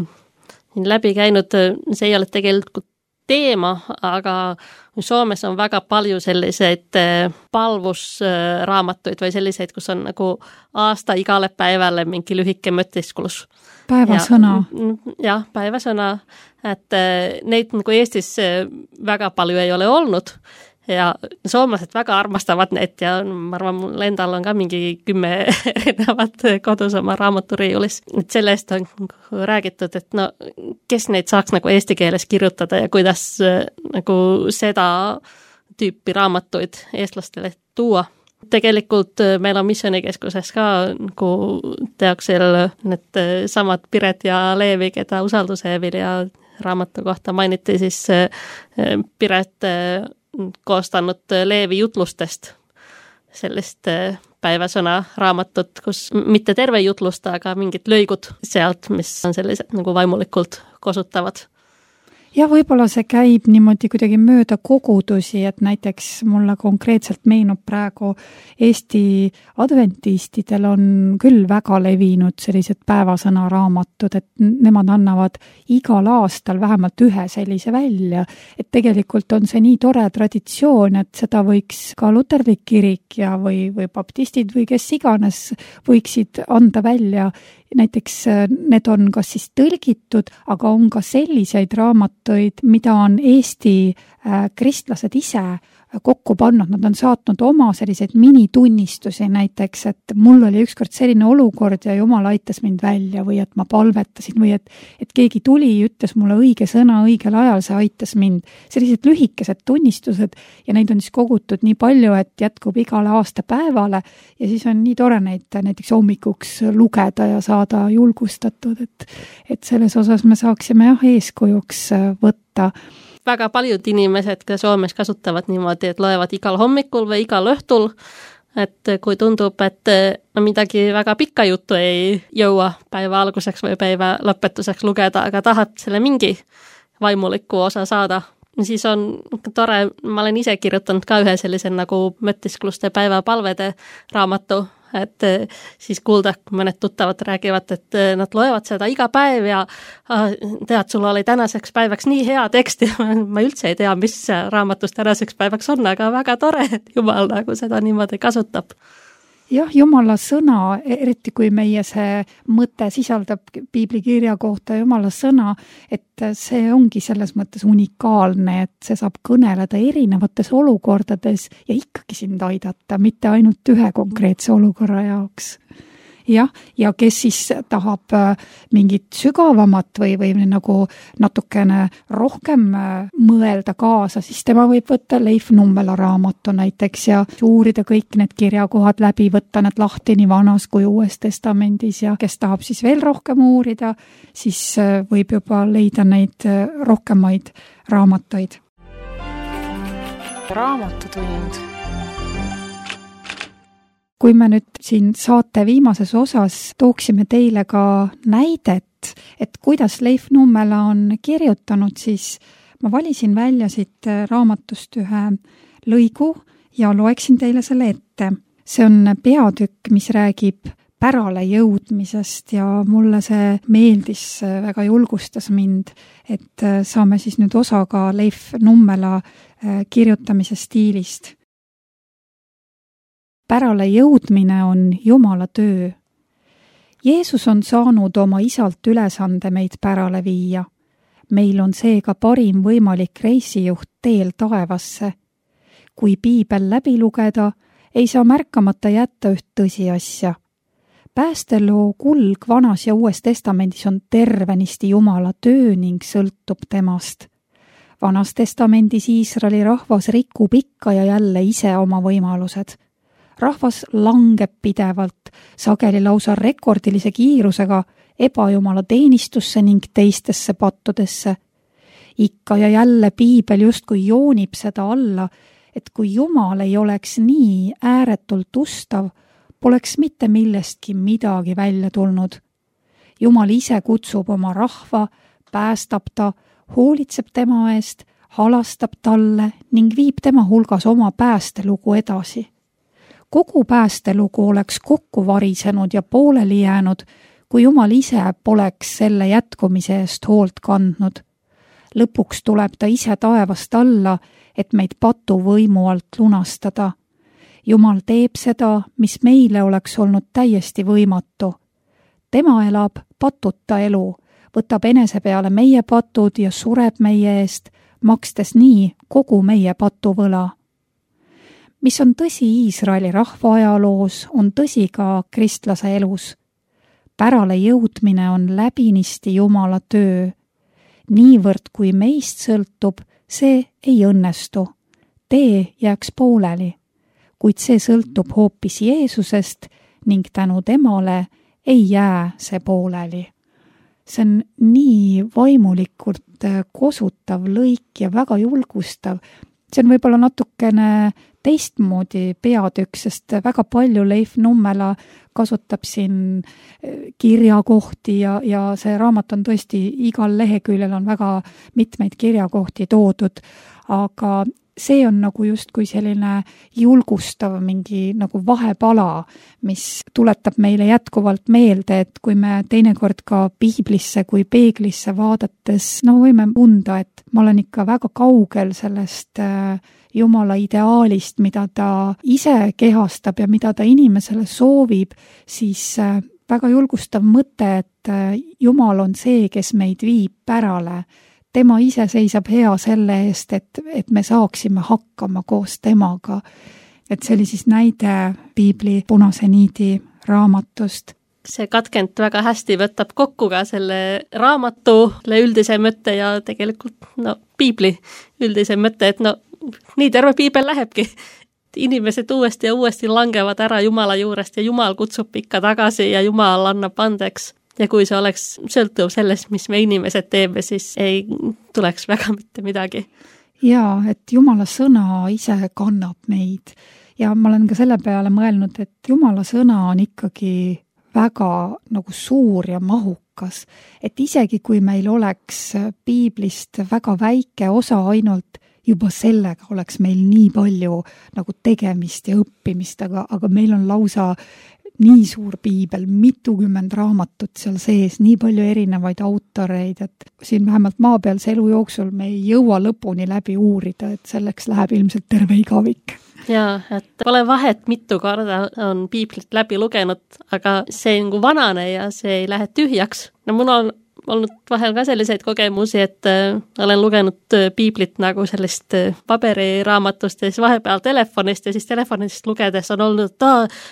läbi käinud, see ei ole tegelikult teema, aga Soomes on väga palju selliseid palvusraamatuid või selliseid, kus on nagu aasta igale päevale mingi lühike mõtisklus. Päevasõna. Jah, päevasõna, et neid nagu Eestis väga palju ei ole olnud ja soomlased väga armastavad neid ja ma arvan, mul endal on ka mingi 10 erinevat kodus oma raamaturiiulis. Sellest on räägitud, et no kes neid saaks nagu eesti keeles kirjutada ja kuidas nagu seda tüüpi raamatuid eestlastele tuua. Tegelikult meil on Missioonikeskuses ka nagu teaksel need samad Piret ja Leevi, keda Usalduse Vilja raamatu kohta mainiti, siis Piret koostanud Leevi jutlustest sellist päevasõna raamatut, kus mitte terve jutlust, aga mingid lõigud sealt, mis on sellised nagu vaimulikult kosutavad. Ja võib-olla see käib niimoodi kuidagi mööda kogudusi, et näiteks mulle konkreetselt meenub praegu Eesti adventistidel on küll väga levinud sellised päevasõnaraamatud, et nemad annavad igal aastal vähemalt ühe sellise välja, et tegelikult on see nii tore traditsioon, et seda võiks ka luterlik kirik ja või baptistid või kes iganes võiksid anda välja. Näiteks need on kas siis tõlgitud, aga on ka selliseid raamatuid, mida on Eesti kristlased ise kokku pannud, nad on saatnud oma selliseid minitunnistusi näiteks, et mul oli ükskord selline olukord ja Jumal aitas mind välja või et ma palvetasin või et keegi tuli ja ütles mulle õige sõna õigel ajal, see aitas mind. Sellised lühikesed tunnistused ja neid on siis kogutud nii palju, et jätkub igale aastapäevale ja siis on nii tore neid näiteks hommikuks lugeda ja saada julgustatud, et selles osas me saaksime eeskujuks võtta. Väga paljud inimesed ka Soomes kasutavad niimoodi, et loevad igal hommikul või igal õhtul, et kui tundub, et midagi väga pikka juttu ei jõua päeva alguseks või päeva lõpetuseks lugeda, aga tahad selle mingi vaimuliku osa saada, siis on tore, ma olen ise kirjutanud ka ühe sellise nagu mõtiskluste päevapalvede raamatu, et siis kuulda, kui mõned tuttavad räägivad, et nad loevad seda iga päev ja tead, sul oli tänaseks päevaks nii hea tekst ja ma üldse ei tea, mis raamatus tänaseks päevaks on, aga väga tore, et Jumal nagu seda niimoodi kasutab. Jah, Jumala sõna, eriti kui meie see mõte sisaldab piiblikirja kohta Jumala sõna, et see ongi selles mõttes unikaalne, et see saab kõneleda erinevates olukordades ja ikkagi sind aidata, mitte ainult ühe konkreetse olukorra jaoks. Jah, ja kes siis tahab mingit sügavamat või nagu natukene rohkem mõelda kaasa, siis tema võib võtta Leif Nummela raamatu näiteks ja uurida kõik need kirjakohad läbi, võtta need lahti nii Vanas kui Uues Testamendis ja kes tahab siis veel rohkem uurida, siis võib juba leida neid rohkemaid raamatuid. Raamatutund. Kui me nüüd siin saate viimases osas tooksime teile ka näidet, et kuidas Leif Nummela on kirjutanud, siis ma valisin välja siit raamatust ühe lõigu ja loeksin teile selle ette. See on peatükk, mis räägib pärale jõudmisest ja mulle see meeldis, väga julgustas mind, et saame siis nüüd osa ka Leif Nummela kirjutamise stiilist. Pärale jõudmine on Jumala töö. Jeesus on saanud oma isalt ülesande meid pärale viia. Meil on seega parim võimalik reisijuht teel taevasse. Kui piibel läbi lugeda, ei saa märkamata jätta üht tõsiasja. Päästeloo kulg Vanas ja Uues Testamendis on tervenisti Jumala töö ning sõltub temast. Vanas Testamendis Iisraeli rahvas rikub ikka ja jälle ise oma võimalused. Rahvas langeb pidevalt, sageli lausa rekordilise kiirusega ebajumala teenistusse ning teistesse pattudesse. Ikka ja jälle Piibel justkui joonib seda alla, et kui Jumal ei oleks nii ääretult ustav, poleks mitte millestki midagi välja tulnud. Jumal ise kutsub oma rahva, päästab ta, hoolitseb tema eest, halastab talle ning viib tema hulgas oma päästelugu edasi. Kogu päästelugu oleks kokku varisenud ja pooleli jäänud, kui Jumal ise poleks selle jätkumise eest hoolt kandnud. Lõpuks tuleb ta ise taevast alla, et meid patuvõimu alt lunastada. Jumal teeb seda, mis meile oleks olnud täiesti võimatu. Tema elab patuta elu, võtab enese peale meie patud ja sureb meie eest, makstes nii kogu meie patuvõla. Mis on tõsi Iisraeli rahva ajaloos, on tõsi ka kristlase elus. Pärale jõudmine on läbinisti Jumala töö. Niivõrd kui meist sõltub, see ei õnnestu. Tee jääks pooleli. Kuid see sõltub hoopis Jeesusest ning tänu temale ei jää see pooleli. See on nii vaimulikult kosutav lõik ja väga julgustav. See on võib-olla natukene teistmoodi peatükk, sest väga palju Leif Nummela kasutab siin kirjakohti ja see raamat on tõesti igal leheküljel on väga mitmeid kirjakohti toodud, aga see on nagu justkui selline julgustav mingi nagu vahepala, mis tuletab meile jätkuvalt meelde, et kui me teinekord ka piiblisse kui peeglisse vaadates, võime tunda, et ma olen ikka väga kaugel sellest Jumala ideaalist, mida ta ise kehastab ja mida ta inimesele soovib, siis väga julgustav mõte, et Jumal on see, kes meid viib pärale. Tema ise seisab hea selle eest, et me saaksime hakkama koos temaga. Et see oli siis näide Piibli Punase niidi raamatust. See katkend väga hästi võtab kokku ka selle raamatule üldise mõtte ja tegelikult Piibli üldise mõtte, et nii terve Piibel lähebki. Inimesed uuesti ja uuesti langevad ära Jumala juurest ja Jumal kutsub ikka tagasi ja Jumal annab andeks. Ja kui see oleks sõltuv sellest, mis me inimesed teeme, siis ei tuleks väga mitte midagi. Jaa, et Jumala sõna ise kannab meid. Ja ma olen ka selle peale mõelnud, et Jumala sõna on ikkagi väga nagu suur ja mahukas. Et isegi kui meil oleks Piiblist väga väike osa ainult, juba sellega oleks meil nii palju nagu tegemist ja õppimist, aga meil on lausa nii suur Piibel, mitukümmend raamatut seal sees, nii palju erinevaid autoreid, et siin vähemalt maapealse elu jooksul me ei jõua lõpuni läbi uurida, et selleks läheb ilmselt terve igavik. Jaa, et pole vahet, mitu korda on Piiblit läbi lugenud, aga see nagu vanane ja see ei lähe tühjaks. Mul on olnud vahel ka selliseid kogemusi, et olen lugenud Piiblit nagu sellist paberiraamatust ja siis vahepeal telefonist ja siis telefonist lugedes on olnud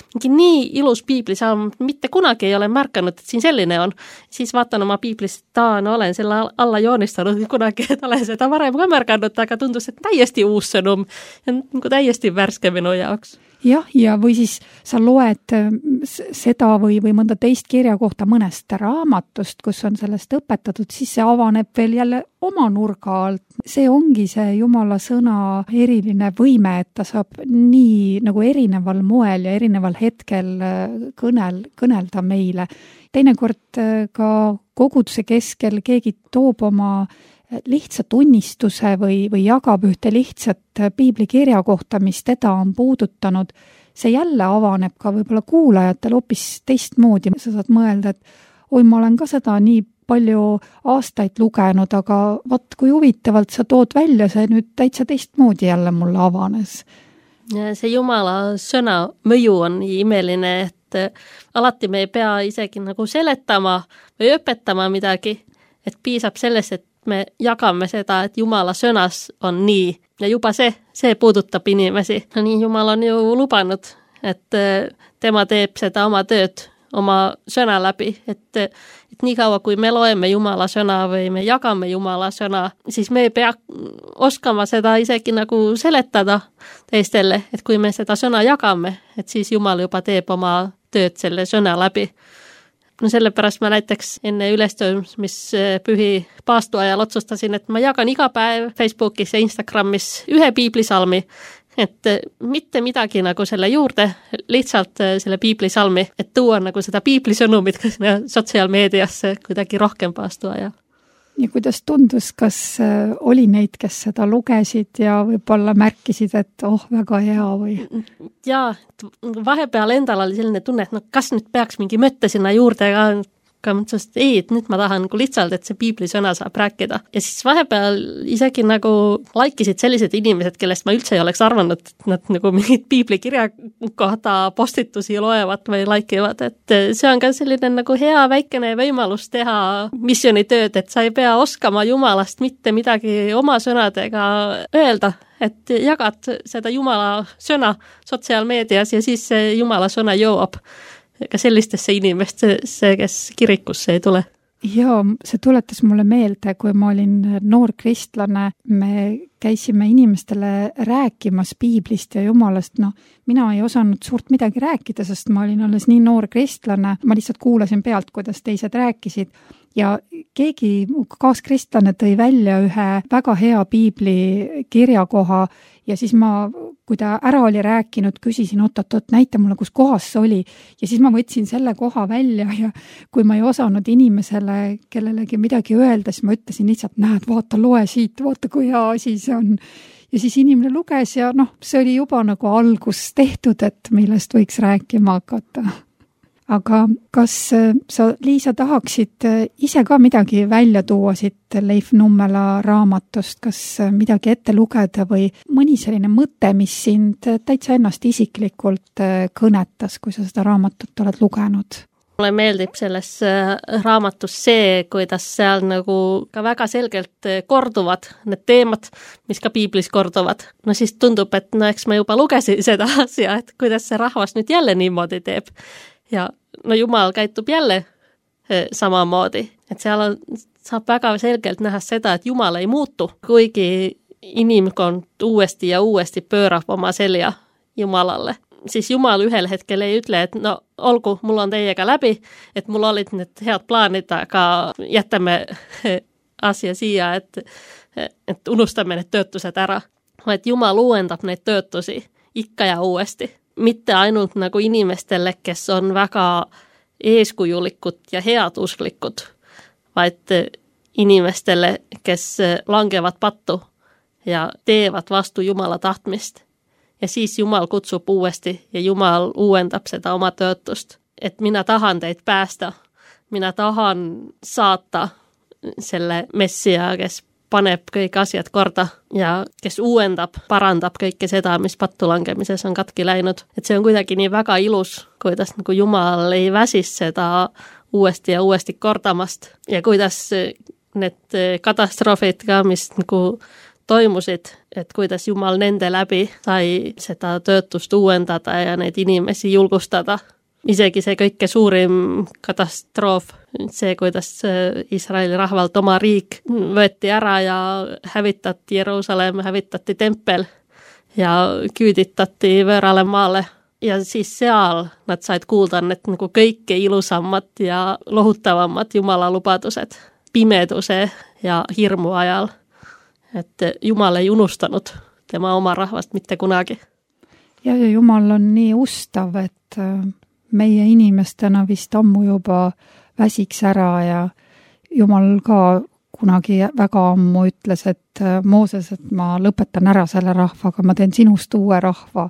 nii ilus Piiblisalm, mitte kunagi ei ole märkanud, et siin selline on. Siis vaatan oma Piiblist, olen selle alla joonistanud kunagi, et olen seda varem ka märganud, aga tundus, et täiesti uus sõnum ja nagu täiesti värske minu jaoks. Jah, ja või siis sa loed seda või mõnda teist kirja kohta mõnest raamatust, kus on sellest õpetatud, siis see avaneb veel jälle oma nurga alt. See ongi see Jumala sõna eriline võime, et ta saab nii nagu erineval moel ja erineval hetkel kõnelda meile. Teinekord ka koguduse keskel keegi toob oma lihtsa tunnistuse või jagab ühte lihtsat piiblikirja kohta, mis teda on puudutanud, see jälle avaneb ka võib-olla kuulajatel hoopis teistmoodi. Sa saad mõelda, et ma olen ka seda nii palju aastaid lugenud, aga vaat kui huvitavalt sa tood välja, see nüüd täitsa teistmoodi jälle mulle avanes. Ja see Jumala sõna mõju on nii imeline, et alati me ei pea isegi nagu seletama või õpetama midagi, et piisab sellest, et me jagame seda, et Jumala sõnas on nii Ja juba see puudutab inimesi. No niin, Jumal on ju lubanud, et tema teeb seda oma tööd oma sõna läbi, et nii kaua, kui me loeme Jumala sõna või me jagame Jumala sõna, siis me ei pea oskama seda isegi nagu seletada teistele, et kui me seda sõna jagame, et siis Jumal juba teeb oma tööd selle sõna läbi. No sellepärast ma näiteks enne ülestõusmispühi paastu ajal otsustasin, et ma jagan iga päev Facebookis ja Instagramis ühe piiblisalmi, et mitte midagi nagu selle juurde, lihtsalt selle piiblisalmi, et tuua nagu seda piiblisõnumit sotsiaalmeediasse kuidagi rohkem paastu ajal. Ja kuidas tundus, kas oli neid, kes seda lugesid ja võib-olla märkisid, et väga hea või? Jaa, vahepeal endal oli selline tunne, et kas nüüd peaks mingi mõtte sinna juurde ka mõtlesin, et ei, et nüüd ma tahan nagu lihtsalt, et see piiblisõna saab rääkida. Ja siis vahepeal isegi nagu laikisid sellised inimesed, kellest ma üldse ei oleks arvanud, et nad nagu mingid piiblikirja kohta postitusi loevad või laikivad, et see on ka selline nagu hea väikene võimalus teha missionitööd, et sa ei pea oskama Jumalast mitte midagi oma sõnadega öelda, et jagad seda Jumala sõna sotsiaalmeedias ja siis see Jumala sõna jõuab ka sellistesse inimestesse, kes kirikusse ei tule. Jaa, see tuletas mulle meelde, kui ma olin noor kristlane, me käisime inimestele rääkimas piiblist ja Jumalast. Mina ei osanud suurt midagi rääkida, sest ma olin alles nii noor kristlane. Ma lihtsalt kuulasin pealt, kuidas teised rääkisid. Ja keegi kaaskristlane tõi välja ühe väga hea piibli kirjakoha ja siis ma, kui ta ära oli rääkinud, küsisin, oot, näita mulle, kus kohas see oli. Ja siis ma võtsin selle koha välja ja kui ma ei osanud inimesele kellelegi midagi öelda, siis ma ütlesin lihtsalt, näed, vaata, loe siit, vaata, kui hea asi see on. Ja siis inimene luges ja see oli juba nagu algus tehtud, et millest võiks rääkima hakata. Aga kas sa, Liisa, tahaksid ise ka midagi välja tuua siit Leif Nummela raamatust, kas midagi ette lugeda või mõni selline mõte, mis sind täitsa ennast isiklikult kõnetas, kui sa seda raamatut oled lugenud? Mulle meeldib selles raamatus see, kuidas seal nagu ka väga selgelt korduvad need teemad, mis ka piiblis korduvad. No siis tundub, et eks ma juba lugesin seda asja, et kuidas see rahvas nüüd jälle niimoodi teeb. Ja Jumal käitub jälle samamoodi, et seal saab väga selgelt näha seda, et Jumal ei muutu, kuigi inimkond uuesti ja uuesti pöörab oma selja Jumalale. Siis Jumal ühel hetkel ei ütle, et olgu, mul on teiega läbi, et mul olid need head plaanid, aga jätame asja siia, et unustame need töötused ära. Et Jumal uuendab neid töötusi ikka ja uuesti. Mitte ainult nagu inimestele, kes on väga eeskujulikud ja headusklikud, vaid inimestele, kes langevad pattu ja teevad vastu Jumala tahtmist. Ja siis Jumal kutsub uuesti ja Jumal uuendab seda oma töötust. Et mina tahan teid päästa, mina tahan saata selle messia, kes paneb kõik asjad korda ja kes uuendab, parandab kõike seda, mis pattu langemises on katki läinud. Et see on kuidagi nii väga ilus, kuidas nagu Jumal ei väsis seda uuesti ja uuesti kordamast ja kuidas need katastroofid ka, mis nagu toimusid, et kuidas Jumal nende läbi sai seda töötust uuendada ja neid inimesi julgustada. Isegi see kõike suurim katastroof, see, kuidas Iisraeli rahvalt oma riik võeti ära ja hävitati Jeruusalemm, hävitati tempel ja küüditati võõrale maale. Ja siis seal nad said kuulda need nagu kõike ilusamad ja lohutavamad Jumala lubadused pimeduse ja hirmu ajal. Et Jumal ei unustanud tema oma rahvast mitte kunagi. Ja Jumal on nii ustav, et meie inimestena vist ammu juba väsiks ära ja Jumal ka kunagi väga ammu ütles, et Mooses, et ma lõpetan ära selle rahvaga, ma teen sinust uue rahva,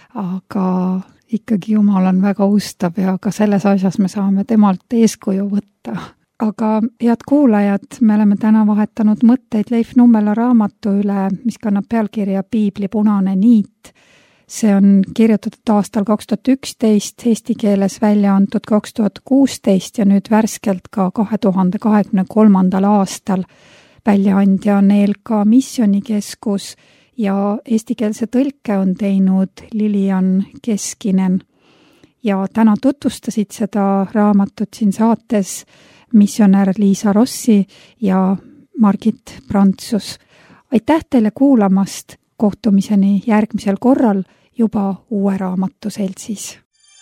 aga ikkagi Jumal on väga ustav ja ka selles asjas me saame temalt eeskuju võtta. Aga head kuulajad, me oleme täna vahetanud mõtteid Leif Nummela raamatu üle, mis kannab pealkirja Piibli punane niit. See on kirjutatud aastal 2011, eesti keeles välja antud 2016 ja nüüd värskelt ka 2023. aastal. Väljaandja on ELK Missionikeskus ja eestikeelse tõlke on teinud Lilian Keskinen. Ja täna tutvustasid seda raamatut siin saates missionär Liisa Rossi ja Margit Prantsus. Aitäh teile kuulamast, kohtumiseni järgmisel korral juba uue raamatu seltsis.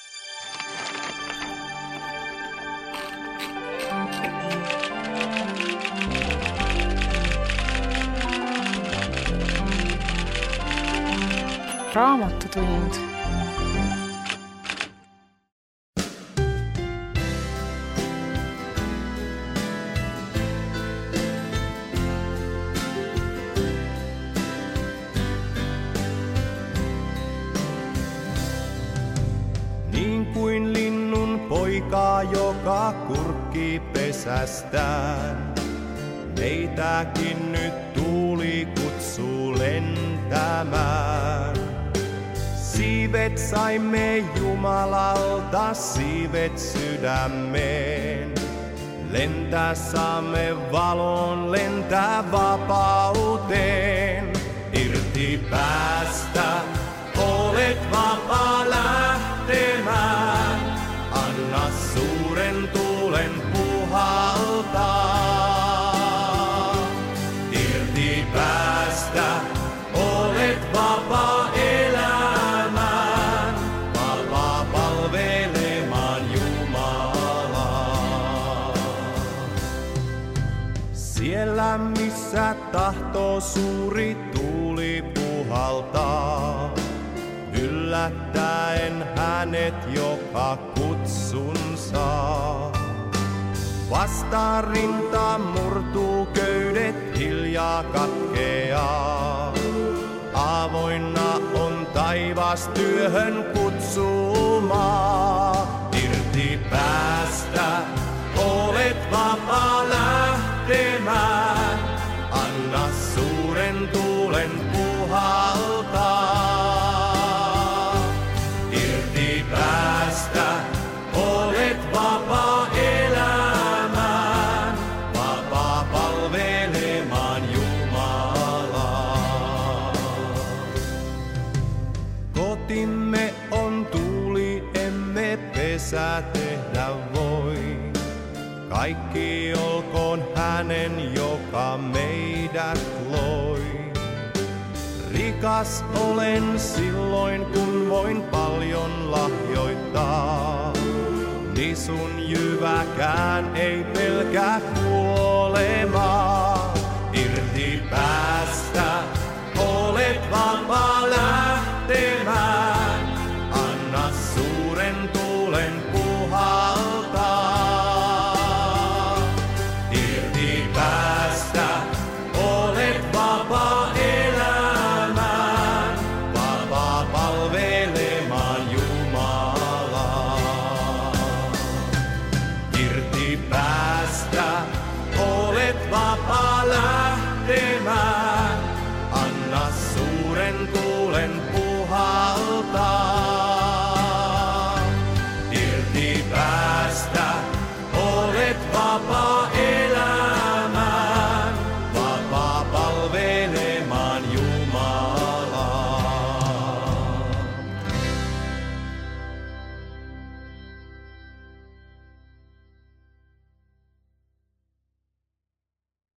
Raamatutund. Niin kuin linnun poika, joka kurkkii pesästään, meitäkin nyt tuuli kutsuu lentämään. Siivet saimme Jumalalta, siivet sydämeen. Lentää saamme valon, lentää vapauteen. Irti päästä, olet vapaa lähtemään. Anna suuren tuulen puhaltaa. Irti päästä, olet vapaa elämään. Vapaa palvelemaan Jumalaa. Siellä missä tahtoo suuri tuuli puhaltaa, yllättäen hänet joka kutsun saa. Vastaan rinta murtuu, köydet hiljaa katkeaa. Avoinna on taivas työhön kutsumaa. Irti päästä, olet vapaa lähtemään. Anna suuren tuulen puhaltaa. Irti päästä, olet vapaa elämään. Vapaa palvelemaan Jumalaa. Kotimme on tuuli, emme pesää tehdä voi. Kaikki olkoon hänen, joka meidät loi. Rikas olen silloin, kun voin paljon lahjoittaa. Nisun jyväkään ei pelkää kuolla.